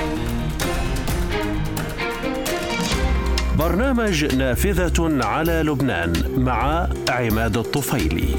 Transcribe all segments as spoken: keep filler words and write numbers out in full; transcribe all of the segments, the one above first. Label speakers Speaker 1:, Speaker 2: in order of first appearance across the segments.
Speaker 1: برنامج نافذة على لبنان مع عماد الطفيلي.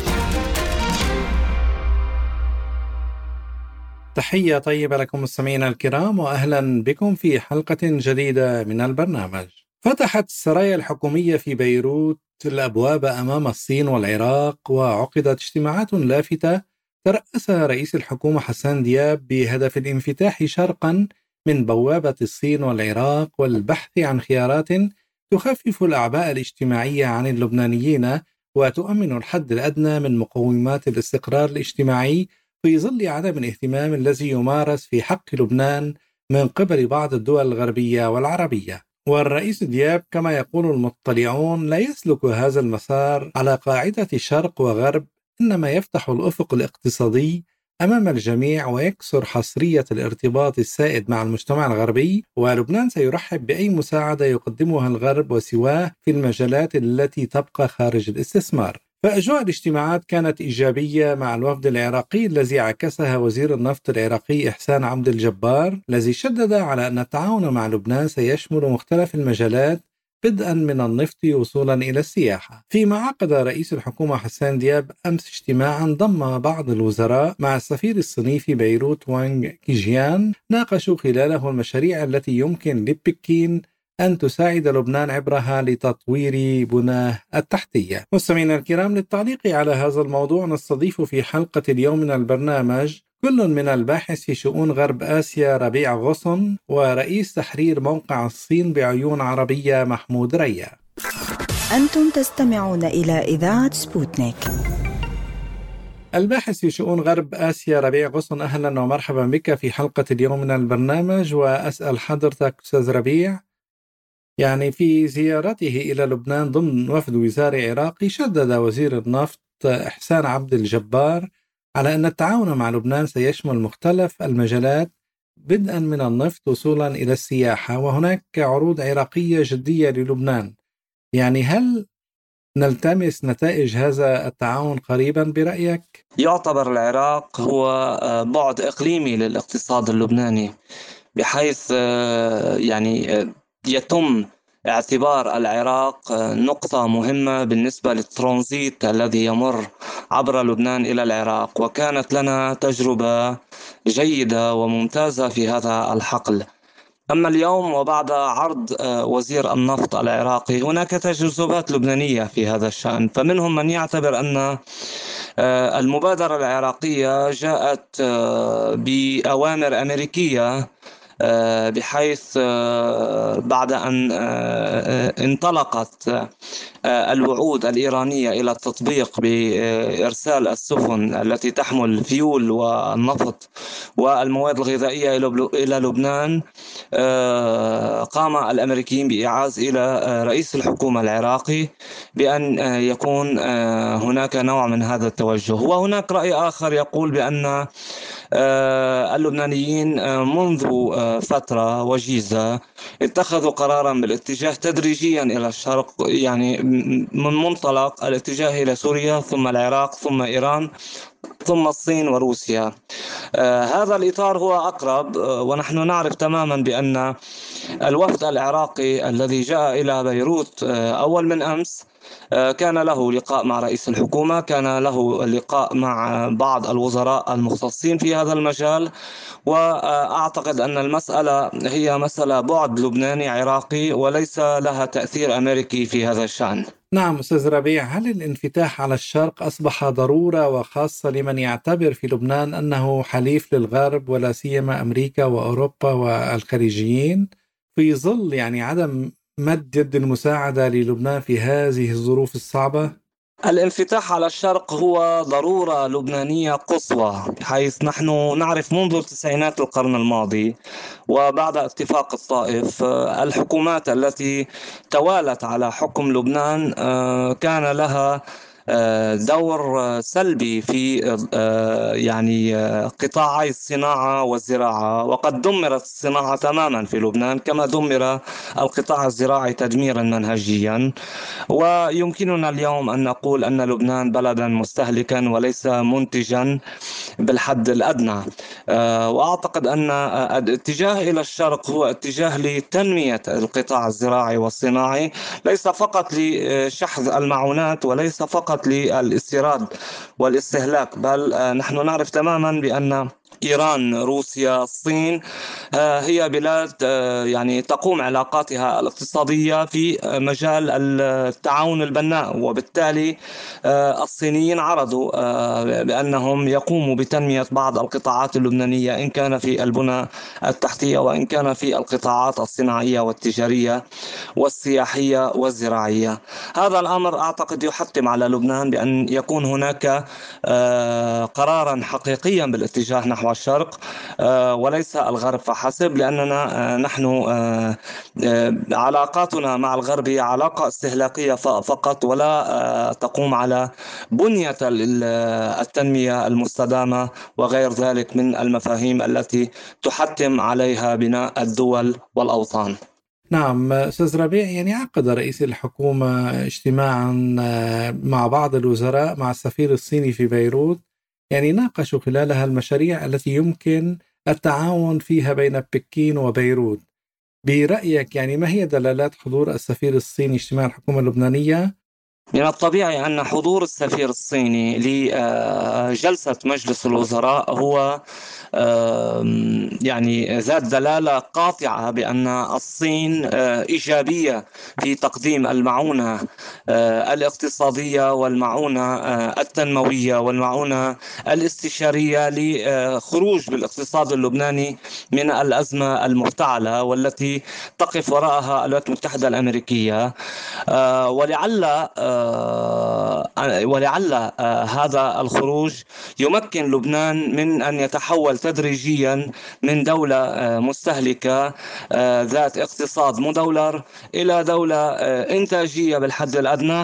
Speaker 2: تحية طيبة لكم مستمعينا الكرام، وأهلا بكم في حلقة جديدة من البرنامج. فتحت السرايا الحكومية في بيروت الأبواب أمام الصين والعراق، وعقدت اجتماعات لافتة ترأسها رئيس الحكومة حسان دياب بهدف الانفتاح شرقا من بوابة الصين والعراق والبحث عن خيارات تخفف الأعباء الاجتماعية عن اللبنانيين وتؤمن الحد الأدنى من مقومات الاستقرار الاجتماعي في ظل عدم الاهتمام الذي يمارس في حق لبنان من قبل بعض الدول الغربية والعربية. والرئيس دياب كما يقول المطلعون لا يسلك هذا المسار على قاعدة شرق وغرب، إنما يفتح الأفق الاقتصادي أمام الجميع ويكسر حصرية الارتباط السائد مع المجتمع الغربي، ولبنان سيرحب بأي مساعدة يقدمها الغرب وسواه في المجالات التي تبقى خارج الاستثمار. فأجواء الاجتماعات كانت إيجابية مع الوفد العراقي الذي عكسها وزير النفط العراقي إحسان عبد الجبار، الذي شدد على أن التعاون مع لبنان سيشمل مختلف المجالات بدءا من النفط وصولا إلى السياحة. فيما عقد رئيس الحكومة حسان دياب أمس اجتماعا ضم بعض الوزراء مع السفير الصيني في بيروت وانغ كيجيان، ناقشوا خلاله المشاريع التي يمكن لبكين أن تساعد لبنان عبرها لتطوير بناه التحتية. مستمعينا الكرام، للتعليق على هذا الموضوع نستضيف في حلقة اليوم من البرنامج كل من الباحث في شؤون غرب آسيا ربيع غصن، ورئيس تحرير موقع الصين بعيون عربية محمود ريا.
Speaker 3: أنتم تستمعون إلى إذاعة سبوتنيك.
Speaker 2: الباحث في شؤون غرب آسيا ربيع غصن، أهلا ومرحبا بك في حلقة اليوم من البرنامج. وأسأل حضرتك أستاذ ربيع، يعني في زيارته إلى لبنان ضمن وفد وزاري عراقي، شدد وزير النفط إحسان عبد الجبار على أن التعاون مع لبنان سيشمل مختلف المجالات بدءا من النفط وصولا إلى السياحة، وهناك عروض عراقية جدية للبنان. يعني هل نلتمس نتائج هذا التعاون قريبا برأيك؟
Speaker 4: يعتبر العراق هو بعد إقليمي للاقتصاد اللبناني، بحيث يعني يتم اعتبار العراق نقطة مهمة بالنسبة للترانزيت الذي يمر عبر لبنان إلى العراق، وكانت لنا تجربة جيدة وممتازة في هذا الحقل. أما اليوم وبعد عرض وزير النفط العراقي هناك تجاذبات لبنانية في هذا الشأن، فمنهم من يعتبر أن المبادرة العراقية جاءت بأوامر أمريكية، بحيث بعد أن انطلقت الوعود الإيرانية إلى التطبيق بإرسال السفن التي تحمل فيول والنفط والمواد الغذائية إلى لبنان، قام الأمريكيين بإيعاز إلى رئيس الحكومة العراقي بأن يكون هناك نوع من هذا التوجه. وهناك رأي آخر يقول بأن اللبنانيين منذ فترة وجيزة اتخذوا قرارا بالاتجاه تدريجيا إلى الشرق، يعني من منطلق الاتجاه إلى سوريا ثم العراق ثم إيران ثم الصين وروسيا. آه هذا الإطار هو أقرب، آه ونحن نعرف تماما بأن الوفد العراقي الذي جاء إلى بيروت آه أول من أمس آه كان له لقاء مع رئيس الحكومة، كان له لقاء مع بعض الوزراء المختصين في هذا المجال، وأعتقد أن المسألة هي مسألة بعد لبناني عراقي وليس لها تأثير أمريكي في هذا الشأن.
Speaker 2: نعم أستاذ ربيع، هل الانفتاح على الشرق أصبح ضرورة، وخاصة لمن يعتبر في لبنان أنه حليف للغرب ولا سيما أمريكا وأوروبا والخليجيين، في ظل يعني عدم مد يد المساعدة للبنان في هذه الظروف الصعبة؟
Speaker 4: الانفتاح على الشرق هو ضرورة لبنانية قصوى، حيث نحن نعرف منذ التسعينات القرن الماضي وبعد اتفاق الطائف الحكومات التي توالت على حكم لبنان كان لها دور سلبي في يعني قطاعي الصناعة والزراعة، وقد دمرت الصناعة تماما في لبنان كما دمر القطاع الزراعي تدميرا منهجيا. ويمكننا اليوم أن نقول أن لبنان بلدا مستهلكا وليس منتجا بالحد الأدنى. وأعتقد أن الاتجاه إلى الشرق هو اتجاه لتنمية القطاع الزراعي والصناعي، ليس فقط لشحذ المعونات وليس فقط للاستيراد والاستهلاك، بل نحن نعرف تماما بأن إيران، روسيا، الصين هي بلاد يعني تقوم علاقاتها الاقتصادية في مجال التعاون البناء، وبالتالي الصينيين عرضوا بأنهم يقوموا بتنمية بعض القطاعات اللبنانية إن كان في البنى التحتية وإن كان في القطاعات الصناعية والتجارية والسياحية والزراعية. هذا الأمر أعتقد يحتم على لبنان بأن يكون هناك قرارا حقيقيا بالاتجاه نحو الشرق وليس الغرب فحسب، لأننا نحن علاقاتنا مع الغرب هي علاقة استهلاكية فقط، ولا تقوم على بنية التنمية المستدامة وغير ذلك من المفاهيم التي تحتم عليها بناء الدول والأوطان.
Speaker 2: نعم أستاذ ربيع، يعني عقد رئيس الحكومة اجتماعا مع بعض الوزراء مع السفير الصيني في بيروت، يعني ناقشوا خلالها المشاريع التي يمكن التعاون فيها بين بكين وبيروت. برأيك يعني ما هي دلالات حضور السفير الصيني اجتماع الحكومة اللبنانية؟
Speaker 4: من الطبيعي أن حضور السفير الصيني لجلسة مجلس الوزراء هو يعني ذات دلالة قاطعة بأن الصين إيجابية في تقديم المعونة الاقتصادية والمعونة التنموية والمعونة الاستشارية لخروج بالاقتصاد اللبناني من الأزمة المفتعلة والتي تقف وراءها الولايات المتحدة الأمريكية. ولعل ولعل هذا الخروج يمكن لبنان من أن يتحول تدريجيا من دولة مستهلكة ذات اقتصاد مدولر إلى دولة إنتاجية بالحد الأدنى،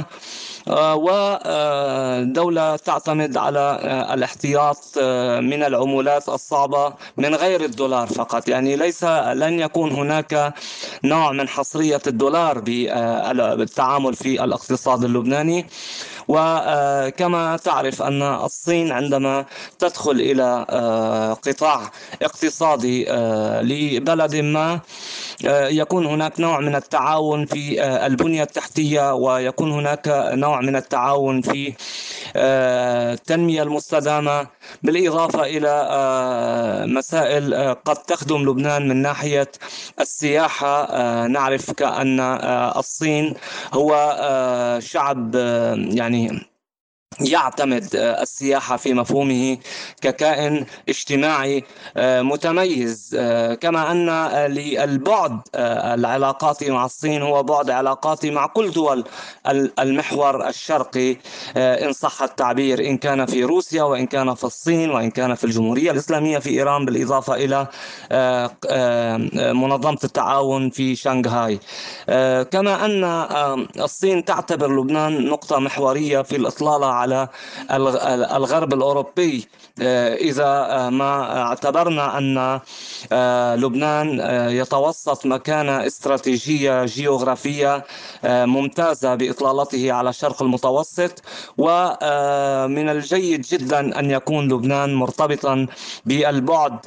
Speaker 4: ودولة تعتمد على الاحتياط من العملات الصعبة من غير الدولار فقط. يعني ليس لن يكون هناك نوع من حصرية الدولار بالتعامل في الاقتصاد اللبناني. وكما تعرف أن الصين عندما تدخل إلى قطاع اقتصادي لبلد ما يكون هناك نوع من التعاون في البنية التحتية، ويكون هناك نوع من التعاون في التنمية المستدامة، بالإضافة إلى مسائل قد تخدم لبنان من ناحية السياحة. نعرف كأن الصين هو شعب يعني يعتمد السياحة في مفهومه ككائن اجتماعي متميز، كما أن للبعد العلاقاتي مع الصين هو بعد علاقاتي مع كل دول المحور الشرقي إن صح التعبير، إن كان في روسيا وإن كان في الصين وإن كان في الجمهورية الإسلامية في إيران، بالإضافة إلى منظمة التعاون في شنغهاي. كما أن الصين تعتبر لبنان نقطة محورية في الإطلالة على الغرب الأوروبي، إذا ما اعتبرنا أن لبنان يتوسط مكانة استراتيجية جيوغرافية ممتازة بإطلالته على الشرق المتوسط. ومن الجيد جدا أن يكون لبنان مرتبطا بالبعد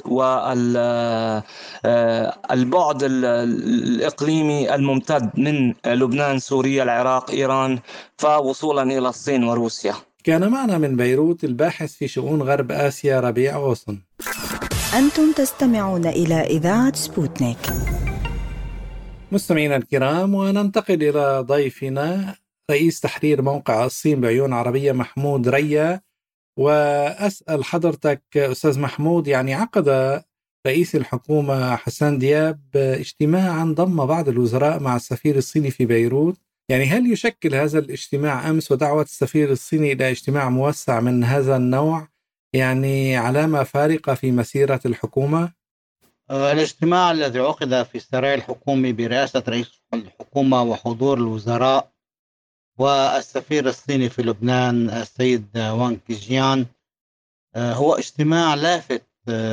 Speaker 4: والبعد الإقليمي الممتد من لبنان، سوريا، العراق، إيران، فوصولا إلى الصين وروسيا.
Speaker 2: كان معنا من بيروت الباحث في شؤون غرب آسيا ربيع غصن.
Speaker 3: أنتم تستمعون إلى إذاعة سبوتنيك.
Speaker 2: مستمعينا الكرام، وننتقل إلى ضيفنا رئيس تحرير موقع الصين بعيون عربية محمود ريا. وأسأل حضرتك أستاذ محمود، يعني عقد رئيس الحكومة حسان دياب اجتماعا ضم بعض الوزراء مع السفير الصيني في بيروت، يعني هل يشكل هذا الاجتماع أمس ودعوة السفير الصيني إلى اجتماع موسع من هذا النوع يعني علامة فارقة في مسيرة الحكومة؟
Speaker 5: الاجتماع الذي عقد في السراي الحكومي برئاسة رئيس الحكومة وحضور الوزراء والسفير الصيني في لبنان السيد وانغ كيجيان هو اجتماع لافت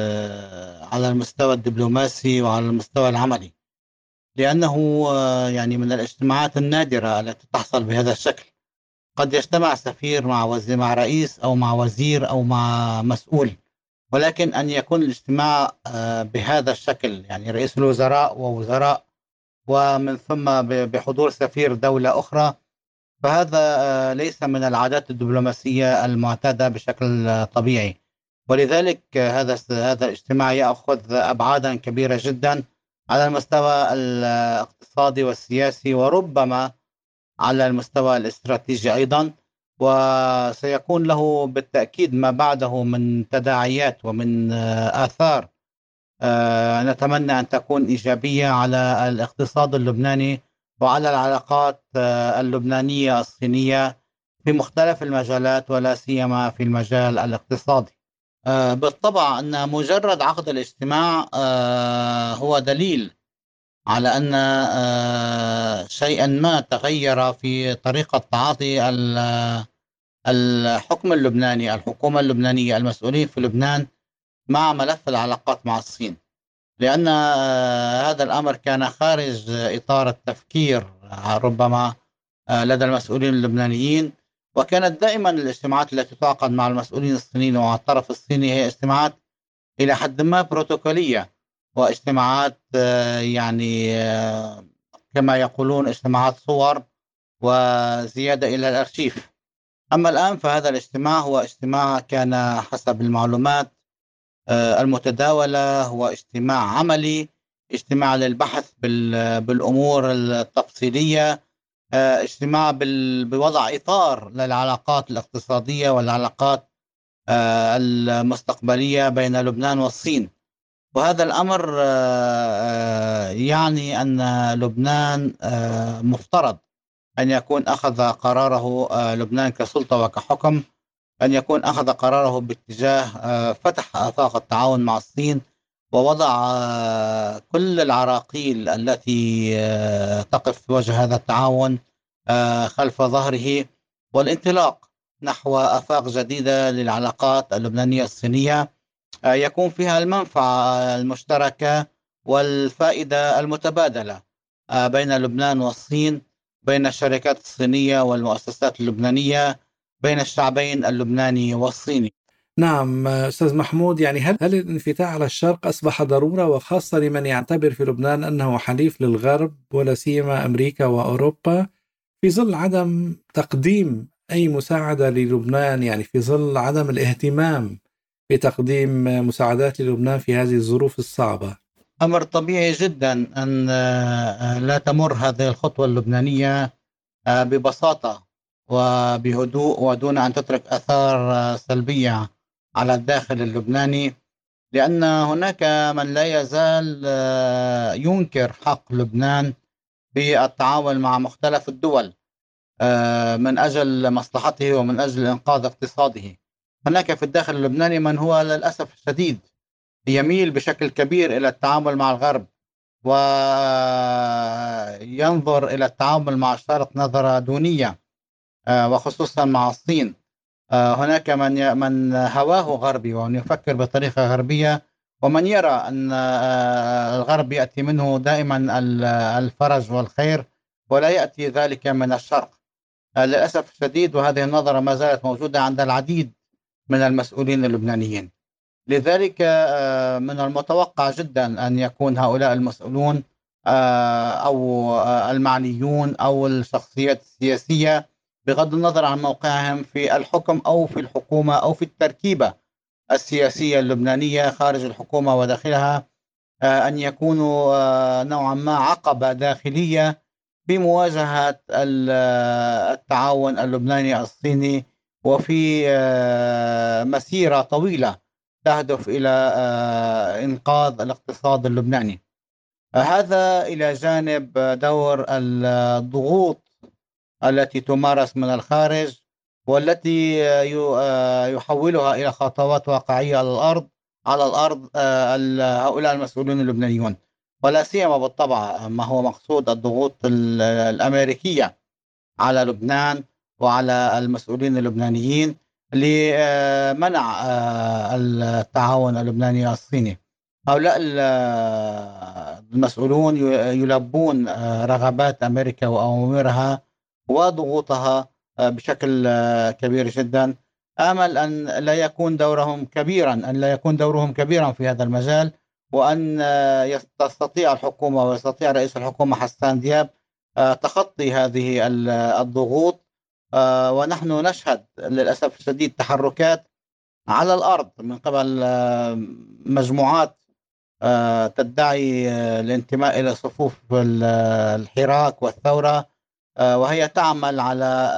Speaker 5: على المستوى الدبلوماسي وعلى المستوى العملي، لأنه يعني من الاجتماعات النادرة التي تحصل بهذا الشكل. قد يجتمع سفير مع وزير مع رئيس أو مع وزير أو مع مسؤول، ولكن أن يكون الاجتماع بهذا الشكل، يعني رئيس الوزراء ووزراء ومن ثم بحضور سفير دولة أخرى، فهذا ليس من العادات الدبلوماسية المعتادة بشكل طبيعي. ولذلك هذا هذا الاجتماع يأخذ أبعادا كبيرة جدا على المستوى الاقتصادي والسياسي، وربما على المستوى الاستراتيجي أيضا، وسيكون له بالتأكيد ما بعده من تداعيات ومن آثار نتمنى أن تكون إيجابية على الاقتصاد اللبناني وعلى العلاقات اللبنانية الصينية في مختلف المجالات، ولا سيما في المجال الاقتصادي. بالطبع أن مجرد عقد الاجتماع هو دليل على أن شيئا ما تغير في طريقة تعاطي الحكم اللبناني، الحكومة اللبنانية، المسؤولين في لبنان مع ملف العلاقات مع الصين، لأن هذا الأمر كان خارج إطار التفكير ربما لدى المسؤولين اللبنانيين. وكانت دائما الاجتماعات التي تعقد مع المسؤولين الصينيين ومع الطرف الصيني هي اجتماعات إلى حد ما بروتوكولية، واجتماعات يعني كما يقولون اجتماعات صور وزيادة إلى الأرشيف. أما الآن فهذا الاجتماع هو اجتماع كان حسب المعلومات المتداولة هو اجتماع عملي، اجتماع للبحث بالأمور التفصيلية، اجتماع بوضع إطار للعلاقات الاقتصادية والعلاقات المستقبلية بين لبنان والصين. وهذا الأمر يعني أن لبنان مفترض أن يكون أخذ قراره، لبنان كسلطة وكحكم، أن يكون أخذ قراره باتجاه فتح آفاق التعاون مع الصين، ووضع كل العراقيل التي تقف في وجه هذا التعاون خلف ظهره، والانطلاق نحو آفاق جديدة للعلاقات اللبنانية الصينية يكون فيها المنفعة المشتركة والفائدة المتبادلة بين لبنان والصين، بين الشركات الصينية والمؤسسات اللبنانية، بين الشعبين اللبناني والصيني.
Speaker 2: نعم أستاذ محمود، يعني هل, هل الانفتاح على الشرق أصبح ضرورة، وخاصة لمن يعتبر في لبنان أنه حليف للغرب ولا سيما أمريكا وأوروبا، في ظل عدم تقديم أي مساعدة للبنان، يعني في ظل عدم الاهتمام بتقديم مساعدات للبنان في هذه الظروف الصعبة؟
Speaker 5: أمر طبيعي جدا أن لا تمر هذه الخطوة اللبنانية ببساطة وبهدوء ودون أن تترك آثار سلبية على الداخل اللبناني، لأن هناك من لا يزال ينكر حق لبنان في التعاون مع مختلف الدول من أجل مصلحته ومن أجل إنقاذ اقتصاده. هناك في الداخل اللبناني من هو للأسف الشديد يميل بشكل كبير إلى التعامل مع الغرب، وينظر إلى التعامل مع الشرق نظرة دونية، وخصوصا مع الصين. هناك من من هواه غربي ومن يفكر بطريقة غربية، ومن يرى أن الغرب يأتي منه دائما الفرج والخير ولا يأتي ذلك من الشرق للأسف الشديد. وهذه النظرة ما زالت موجودة عند العديد من المسؤولين اللبنانيين. لذلك من المتوقع جدا أن يكون هؤلاء المسؤولون أو المعنيون أو الشخصيات السياسية، بغض النظر عن موقعهم في الحكم أو في الحكومة أو في التركيبة السياسية اللبنانية خارج الحكومة وداخلها، أن يكونوا نوعا ما عقبة داخلية في مواجهة التعاون اللبناني الصيني، وفي مسيرة طويلة تهدف إلى إنقاذ الاقتصاد اللبناني. هذا إلى جانب دور الضغوط التي تمارس من الخارج، والتي يحولها إلى خطوات واقعية على الأرض على الأرض هؤلاء المسؤولين اللبنانيون، ولا سيما بالطبع ما هو مقصود الضغوط الأمريكية على لبنان وعلى المسؤولين اللبنانيين لمنع التعاون اللبناني الصيني. هؤلاء المسؤولون يلبون رغبات أمريكا وأوامرها وضغوطها بشكل كبير جدا. آمل أن لا يكون دورهم كبيرا أن لا يكون دورهم كبيرا في هذا المجال، وأن تستطيع الحكومة ويستطيع رئيس الحكومة حسان دياب تخطي هذه الضغوط. ونحن نشهد للأسف الشديد تحركات على الأرض من قبل مجموعات تدعي الانتماء إلى صفوف الحراك والثورة، وهي تعمل على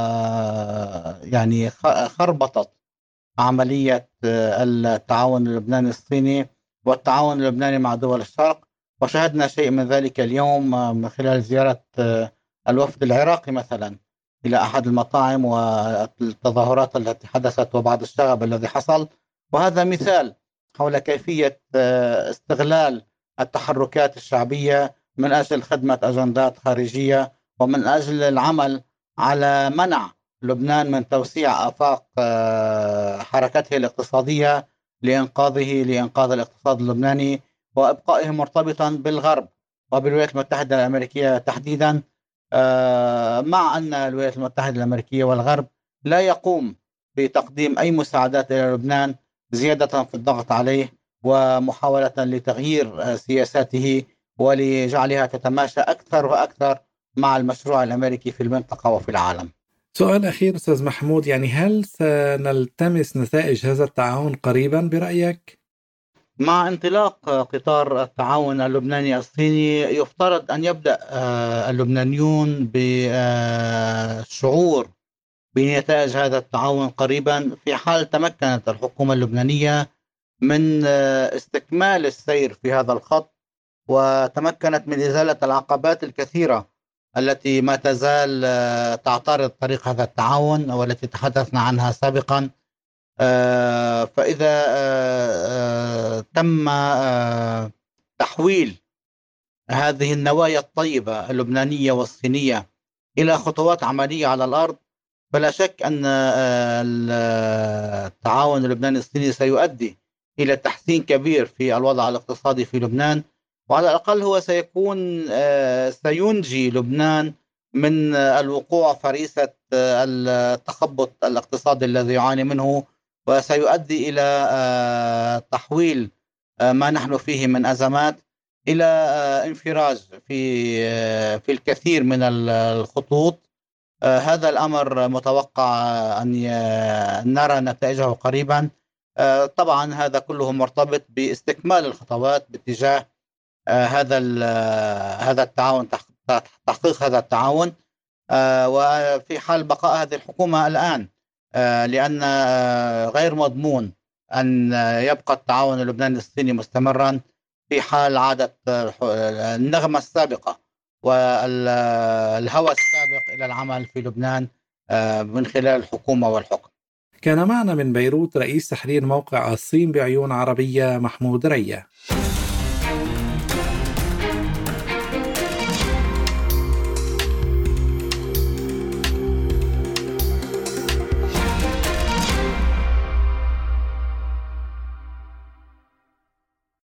Speaker 5: يعني خربطة عملية التعاون اللبناني الصيني والتعاون اللبناني مع دول الشرق. وشاهدنا شيء من ذلك اليوم من خلال زيارة الوفد العراقي مثلا إلى أحد المطاعم والتظاهرات التي حدثت وبعض الشغب الذي حصل. وهذا مثال حول كيفية استغلال التحركات الشعبية من أجل خدمة أجندات خارجية ومن أجل العمل على منع لبنان من توسيع آفاق حركته الاقتصادية لإنقاذه لإنقاذ الاقتصاد اللبناني وإبقائه مرتبطا بالغرب وبالولايات المتحدة الأمريكية تحديدا، مع أن الولايات المتحدة الأمريكية والغرب لا يقوم بتقديم أي مساعدات إلى لبنان، زيادة في الضغط عليه ومحاولة لتغيير سياساته ولجعلها تتماشى أكثر وأكثر مع المشروع الأمريكي في المنطقة وفي العالم.
Speaker 2: سؤال أخير أستاذ محمود، يعني هل سنلتمس نتائج هذا التعاون قريبا برأيك؟
Speaker 5: مع انطلاق قطار التعاون اللبناني الصيني يفترض أن يبدأ اللبنانيون بالشعور بنتائج هذا التعاون قريبا، في حال تمكنت الحكومة اللبنانية من استكمال السير في هذا الخط وتمكنت من إزالة العقبات الكثيرة التي ما تزال تعترض طريق هذا التعاون والتي تحدثنا عنها سابقا. فإذا تم تحويل هذه النوايا الطيبة اللبنانية والصينية إلى خطوات عملية على الأرض، فلا شك أن التعاون اللبناني الصيني سيؤدي إلى تحسين كبير في الوضع الاقتصادي في لبنان، وعلى الأقل هو سيكون سينجي لبنان من الوقوع فريسة التخبط الاقتصادي الذي يعاني منه، وسيؤدي إلى تحويل ما نحن فيه من أزمات إلى انفراج في في الكثير من الخطوط. هذا الأمر متوقع أن نرى نتائجه قريبا. طبعا هذا كله مرتبط باستكمال الخطوات باتجاه هذا هذا التعاون، تحقيق هذا التعاون، وفي حال بقاء هذه الحكومة الآن، لأن غير مضمون أن يبقى التعاون اللبناني الصيني مستمرا في حال عادت النغمة السابقة والهوى السابق إلى العمل في لبنان من خلال الحكومة والحكم.
Speaker 2: كان معنا من بيروت رئيس تحرير موقع الصين بعيون عربية محمود ريا.